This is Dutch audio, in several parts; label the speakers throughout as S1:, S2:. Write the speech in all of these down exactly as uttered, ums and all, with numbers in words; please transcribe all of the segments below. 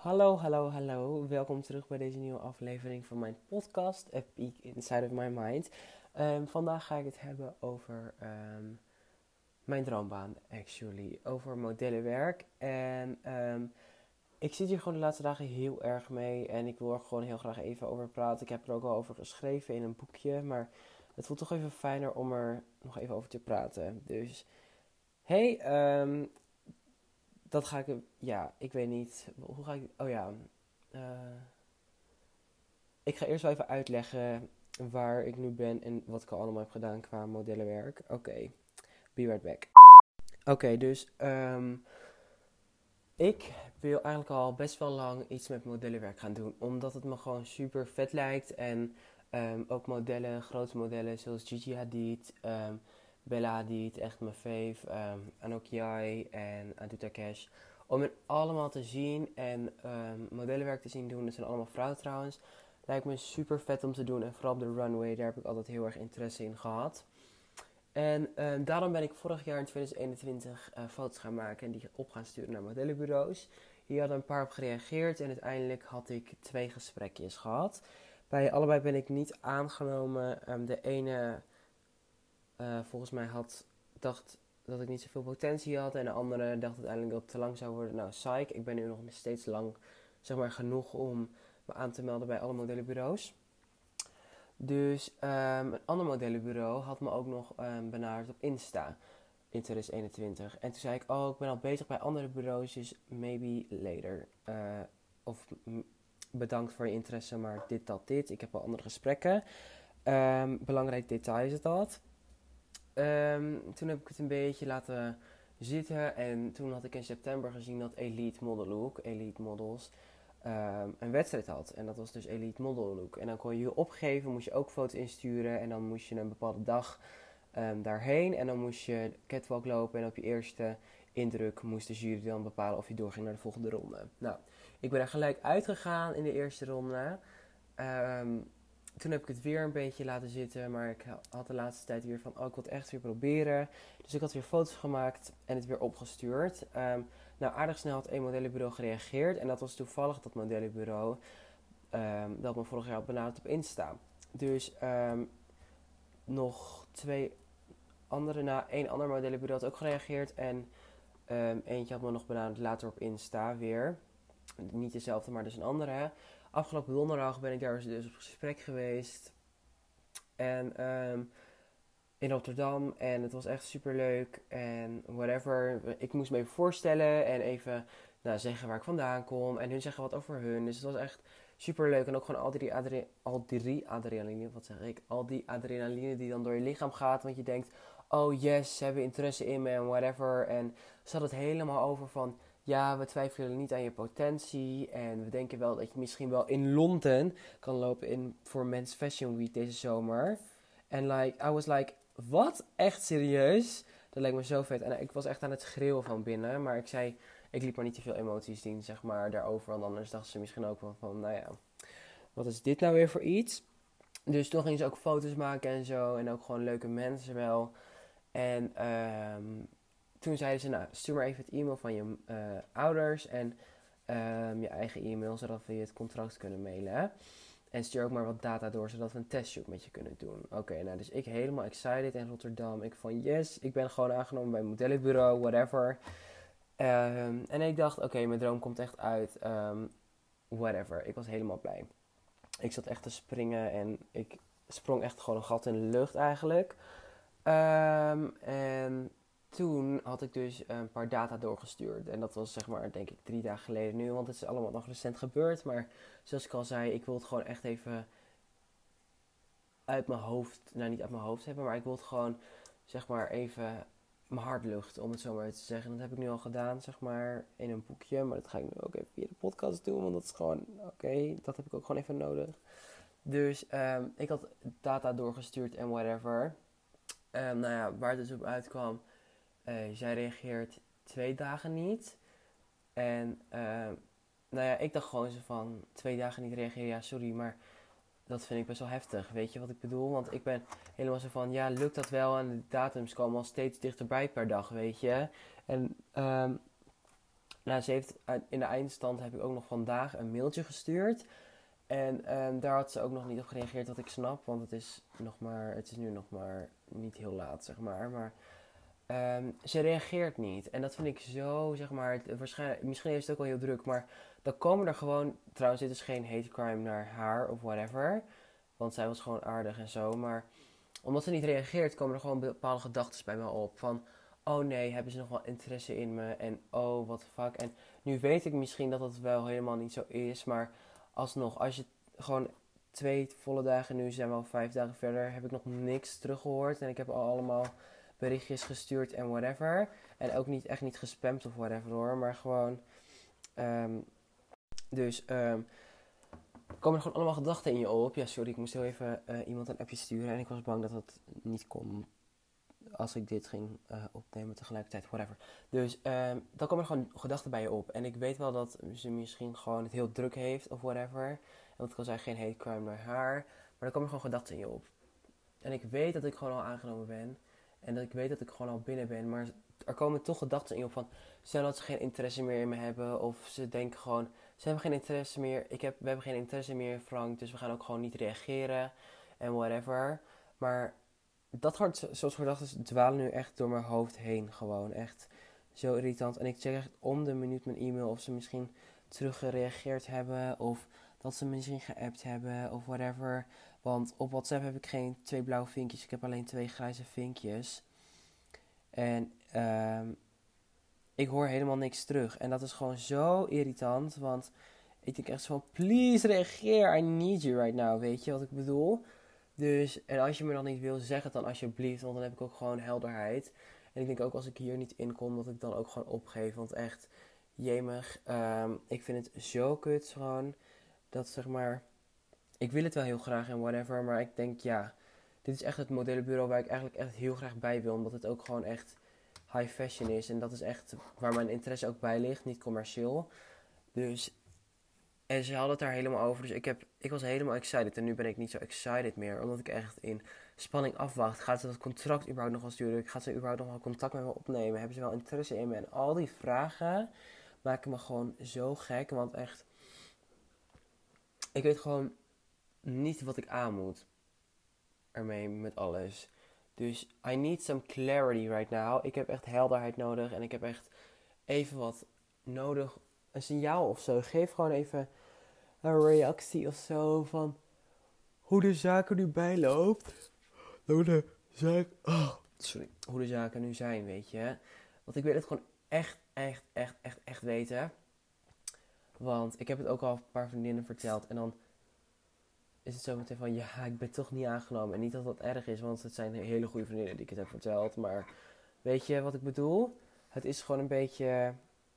S1: Hallo, hallo, hallo. Welkom terug bij deze nieuwe aflevering van mijn podcast, A Peek Inside of My Mind. Um, vandaag ga ik het hebben over um, mijn droombaan, actually. Over modellenwerk. En um, ik zit hier gewoon de laatste dagen heel erg mee. En ik wil er gewoon heel graag even over praten. Ik heb er ook al over geschreven in een boekje. Maar het voelt toch even fijner om er nog even over te praten. Dus, hey, um, dat ga ik... Ja, ik weet niet. Hoe ga ik... Oh ja... Uh, Ik ga eerst wel even uitleggen waar ik nu ben en wat ik al allemaal heb gedaan qua modellenwerk. Oké, okay, be right back. Oké, okay, dus um, ik wil eigenlijk al best wel lang iets met modellenwerk gaan doen. Omdat het me gewoon super vet lijkt. En um, ook modellen, grote modellen zoals Gigi Hadid, um, Bella Hadid, echt mijn fave, um, Anouk Jai en Adutha Cash. Om het allemaal te zien en um, modellenwerk te zien doen. Dat zijn allemaal vrouwen trouwens. Lijkt me super vet om te doen. En vooral op de runway, daar heb ik altijd heel erg interesse in gehad. En um, daarom ben ik vorig jaar in twintig eenentwintig uh, foto's gaan maken en die op gaan sturen naar modellenbureaus. Hier hadden een paar op gereageerd en uiteindelijk had ik twee gesprekjes gehad. Bij allebei ben ik niet aangenomen. Um, de ene, uh, volgens mij, had, dacht dat ik niet zoveel potentie had. En de andere dacht uiteindelijk dat het te lang zou worden. Nou, psych, ik ben nu nog steeds lang, zeg maar, genoeg om me aan te melden bij alle modellenbureaus. Dus um, een ander modellenbureau had me ook nog um, benaderd op Insta in twintig eenentwintig. En toen zei ik, oh, ik ben al bezig bij andere bureaus, dus maybe later. Uh, of m- bedankt voor je interesse, maar dit, dat, dit. Ik heb al andere gesprekken. Um, belangrijk detail is het dat. Um, toen heb ik het een beetje laten zitten. En toen had ik in september gezien dat Elite Model Look, Elite Models, Um, een wedstrijd had. En dat was dus Elite Model Look. En dan kon je je opgeven, moest je ook foto's insturen. En dan moest je een bepaalde dag um, daarheen. En dan moest je catwalk lopen. En op je eerste indruk moest de jury dan bepalen of je doorging naar de volgende ronde. Nou, ik ben er gelijk uitgegaan in de eerste ronde. Um, toen heb ik het weer een beetje laten zitten. Maar ik had de laatste tijd weer van, oh, ik wil het echt weer proberen. Dus ik had weer foto's gemaakt en het weer opgestuurd. Um, Nou, aardig snel had één modellenbureau gereageerd. En dat was toevallig dat modellenbureau um, dat me vorig jaar had benaderd op Insta. Dus um, nog twee andere, na één ander modellenbureau had ook gereageerd. En um, eentje had me nog benaderd later op Insta weer. Niet dezelfde, maar dus een andere. Afgelopen donderdag ben ik daar dus op gesprek geweest. En um, in Rotterdam. En het was echt super leuk. En whatever. Ik moest me even voorstellen. En even nou, zeggen waar ik vandaan kom. En hun zeggen wat over hun. Dus het was echt super leuk. En ook gewoon al die, adre- al die adrenaline. Wat zeg ik? Al die adrenaline die dan door je lichaam gaat. Want je denkt, oh yes, ze hebben interesse in me en whatever. En ze hadden het helemaal over van, ja, we twijfelen niet aan je potentie. En we denken wel dat je misschien wel in Londen kan lopen in, voor Men's Fashion Week deze zomer. En like, I was like, wat? Echt serieus? Dat leek me zo vet. En ik was echt aan het schreeuwen van binnen. Maar ik zei, ik liet maar niet te veel emoties zien, zeg maar, daarover. Want anders dachten ze misschien ook wel van, nou ja, wat is dit nou weer voor iets? Dus toen ging ze ook foto's maken en zo. En ook gewoon leuke mensen wel. En um, toen zeiden ze, nou, stuur maar even het e-mail van je uh, ouders. En um, je eigen e-mail, zodat we je het contract kunnen mailen, hè? En stuur ook maar wat data door, zodat we een testshoot met je kunnen doen. Oké, okay, nou dus ik helemaal excited in Rotterdam. Ik van yes, ik ben gewoon aangenomen bij een modellenbureau, whatever. Um, en ik dacht, oké, okay, mijn droom komt echt uit. Um, whatever, ik was helemaal blij. Ik zat echt te springen en ik sprong echt gewoon een gat in de lucht eigenlijk. Um, en toen had ik dus een paar data doorgestuurd. En dat was zeg maar denk ik drie dagen geleden nu. Want het is allemaal nog recent gebeurd. Maar zoals ik al zei, ik wil het gewoon echt even uit mijn hoofd. Nou, niet uit mijn hoofd hebben. Maar ik wil het gewoon zeg maar even mijn hart luchten. Om het zo maar te zeggen. Dat heb ik nu al gedaan zeg maar in een boekje. Maar dat ga ik nu ook even via de podcast doen. Want dat is gewoon oké. Okay, dat heb ik ook gewoon even nodig. Dus um, ik had data doorgestuurd en whatever. Um, nou ja, waar het dus op uitkwam. Uh, zij reageert twee dagen niet. En uh, nou ja, ik dacht gewoon zo van twee dagen niet reageren. Ja, sorry, maar dat vind ik best wel heftig. Weet je wat ik bedoel? Want ik ben helemaal zo van, ja, lukt dat wel? En de datums komen al steeds dichterbij per dag, weet je. En um, nou, ze heeft in de eindstand heb ik ook nog vandaag een mailtje gestuurd. En um, daar had ze ook nog niet op gereageerd, wat ik snap. Want het is, nog maar, het is nu nog maar niet heel laat, zeg maar. Maar um, ze reageert niet. En dat vind ik zo, zeg maar... Het, waarschijnlijk, misschien is het ook wel heel druk, maar... Dan komen er gewoon... Trouwens, dit is geen hate crime naar haar of whatever. Want zij was gewoon aardig en zo. Maar omdat ze niet reageert, komen er gewoon bepaalde gedachten bij me op. Van, oh nee, hebben ze nog wel interesse in me? En oh, what the fuck. En nu weet ik misschien dat dat wel helemaal niet zo is. Maar alsnog, als je gewoon twee volle dagen, nu zijn we al vijf dagen verder, heb ik nog niks teruggehoord. En ik heb al allemaal berichtjes gestuurd en whatever. En ook niet echt niet gespamd of whatever hoor. Maar gewoon... Um, dus... Um, komen er gewoon allemaal gedachten in je op. Ja, sorry, ik moest heel even uh, iemand een appje sturen. En ik was bang dat dat niet kon als ik dit ging uh, opnemen tegelijkertijd, whatever. Dus um, dan komen er gewoon gedachten bij je op. En ik weet wel dat ze misschien gewoon het heel druk heeft of whatever. En wat ik al zei, geen hate crime naar haar. Maar dan komen er gewoon gedachten in je op. En ik weet dat ik gewoon al aangenomen ben. En dat ik weet dat ik gewoon al binnen ben. Maar er komen toch gedachten in je op van... Stel dat ze geen interesse meer in me hebben. Of ze denken gewoon... Ze hebben geen interesse meer. Ik heb, we hebben geen interesse meer, Frank. Dus we gaan ook gewoon niet reageren. En whatever. Maar dat soort gedachten dwalen nu echt door mijn hoofd heen. Gewoon echt zo irritant. En ik check echt om de minuut mijn e-mail. Of ze misschien terug gereageerd hebben. Of dat ze misschien geappt hebben. Of whatever. Want op WhatsApp heb ik geen twee blauwe vinkjes. Ik heb alleen twee grijze vinkjes. En... Um, ik hoor helemaal niks terug. En dat is gewoon zo irritant. Want ik denk echt zo van... Please reageer. I need you right now. Weet je wat ik bedoel? Dus... En als je me dan niet wil, zeg het dan alsjeblieft. Want dan heb ik ook gewoon helderheid. En ik denk ook als ik hier niet in kom... Dat ik dan ook gewoon opgeef. Want echt... Jemig. Um, ik vind het zo kut gewoon. Dat zeg maar... Ik wil het wel heel graag en whatever. Maar ik denk ja... Dit is echt het modellenbureau waar ik eigenlijk echt heel graag bij wil. Omdat het ook gewoon echt... high fashion is. En dat is echt waar mijn interesse ook bij ligt. Niet commercieel. Dus... En ze hadden het daar helemaal over. Dus ik, heb, ik was helemaal excited. En nu ben ik niet zo excited meer. Omdat ik echt in spanning afwacht. Gaat ze dat contract überhaupt nog wel sturen? Gaat ze überhaupt nog wel contact met me opnemen? Hebben ze wel interesse in me? En al die vragen maken me gewoon zo gek. Want echt... Ik weet gewoon niet wat ik aan moet. Ermee met alles. Dus I need some clarity right now. Ik heb echt helderheid nodig. En ik heb echt even wat nodig. Een signaal of zo. Geef gewoon even een reactie of zo. Van hoe de zaken nu bijloopt. Hoe de zaken... Oh, sorry. Hoe de zaken nu zijn, weet je. Want ik wil het gewoon echt, echt, echt, echt, echt weten. Want ik heb het ook al een paar vriendinnen verteld. En dan... is het zo meteen van, ja, ik ben toch niet aangenomen. En niet dat dat erg is, want het zijn hele goede vriendinnen die ik het heb verteld. Maar weet je wat ik bedoel? Het is gewoon een beetje,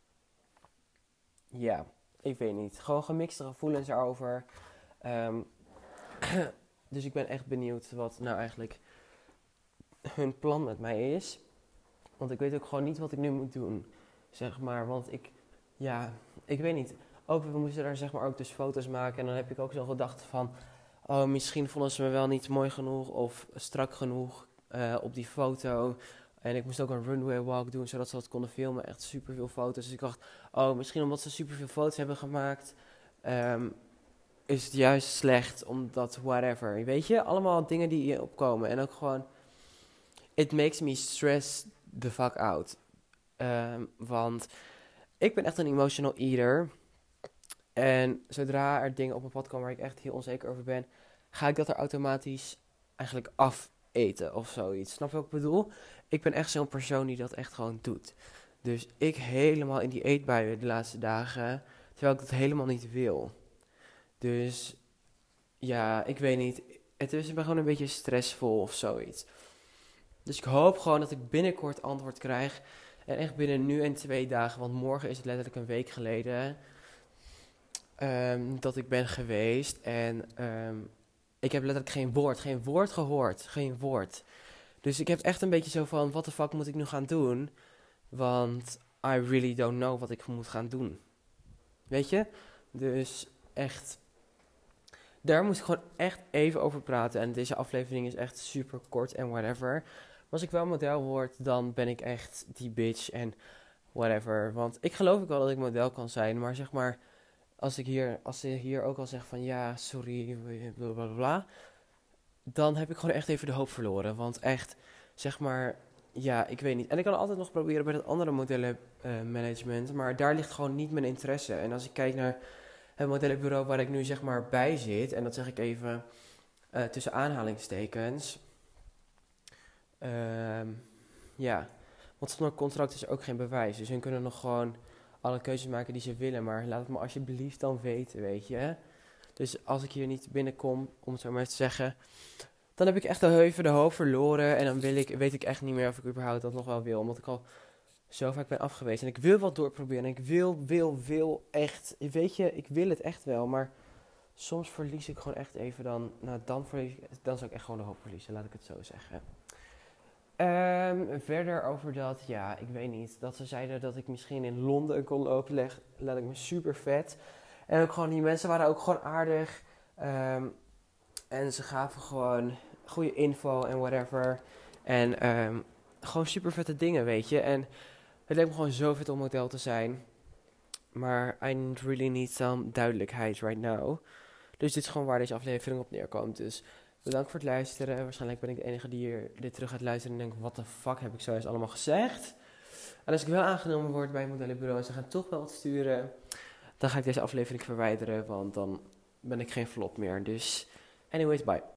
S1: ja, ik weet niet. Gewoon gemixte gevoelens erover. Um, dus ik ben echt benieuwd wat nou eigenlijk hun plan met mij is. Want ik weet ook gewoon niet wat ik nu moet doen, zeg maar. Want ik, ja, ik weet niet. Ook, we moesten daar zeg maar ook dus foto's maken. En dan heb ik ook zo gedacht van... Oh, misschien vonden ze me wel niet mooi genoeg of strak genoeg uh, op die foto. En ik moest ook een runway walk doen, zodat ze dat konden filmen. Echt superveel foto's. Dus ik dacht, oh, misschien omdat ze superveel foto's hebben gemaakt... Um, is het juist slecht, omdat whatever. Weet je, allemaal dingen die je opkomen. En ook gewoon... It makes me stress the fuck out. Um, want ik ben echt een emotional eater... En zodra er dingen op mijn pad komen waar ik echt heel onzeker over ben... ga ik dat er automatisch eigenlijk afeten of zoiets. Snap je wat ik bedoel? Ik ben echt zo'n persoon die dat echt gewoon doet. Dus ik helemaal in die eetbuien de laatste dagen... terwijl ik dat helemaal niet wil. Dus ja, ik weet niet. Het is me gewoon een beetje stressvol of zoiets. Dus ik hoop gewoon dat ik binnenkort antwoord krijg. En echt binnen nu en twee dagen. Want morgen is het letterlijk een week geleden... Um, dat ik ben geweest en um, ik heb letterlijk geen woord, geen woord gehoord, geen woord. Dus ik heb echt een beetje zo van, what the fuck moet ik nu gaan doen? Want I really don't know wat ik moet gaan doen. Weet je? Dus echt, daar moest ik gewoon echt even over praten. En deze aflevering is echt super kort en whatever. Maar als ik wel model word, dan ben ik echt die bitch en... whatever. Want ik geloof ook wel dat ik model kan zijn, maar zeg maar, als ik hier, als ze hier ook al zegt van ja, sorry, bla bla bla, dan heb ik gewoon echt even de hoop verloren. Want echt, zeg maar, ja, ik weet niet. En ik kan altijd nog proberen bij dat andere modellenmanagement, maar daar ligt gewoon niet mijn interesse. En als ik kijk naar het modellenbureau waar ik nu zeg maar bij zit, en dat zeg ik even uh, tussen aanhalingstekens, ehm ja, want zonder contract is er ook geen bewijs. Dus hun kunnen nog gewoon alle keuzes maken die ze willen. Maar laat het me alsjeblieft dan weten, weet je. Dus als ik hier niet binnenkom, om het zo maar eens te zeggen, dan heb ik echt al even de hoop verloren. En dan wil ik, weet ik echt niet meer of ik überhaupt dat nog wel wil. Omdat ik al zo vaak ben afgewezen. En ik wil wel doorproberen. En ik wil, wil, wil echt. Weet je, ik wil het echt wel. Maar soms verlies ik gewoon echt even dan. Nou, dan, verlies ik, dan zou ik echt gewoon de hoop verliezen. Laat ik het zo zeggen. Um, verder over dat, ja, ik weet niet. Dat ze zeiden dat ik misschien in Londen kon lopen, leg, laat ik me super vet. En ook gewoon, die mensen waren ook gewoon aardig. Um, en ze gaven gewoon goede info en whatever. En um, gewoon super vette dingen, weet je. En het lijkt me gewoon zo vet om model te zijn. Maar I really need some duidelijkheid right now. Dus dit is gewoon waar deze aflevering op neerkomt. Dus bedankt voor het luisteren. Waarschijnlijk ben ik de enige die hier dit terug gaat luisteren en denkt, wat de fuck heb ik zo eens allemaal gezegd? En als ik wel aangenomen word bij het modellenbureau en ze gaan toch wel wat sturen, dan ga ik deze aflevering verwijderen, want dan ben ik geen flop meer. Dus anyways, bye.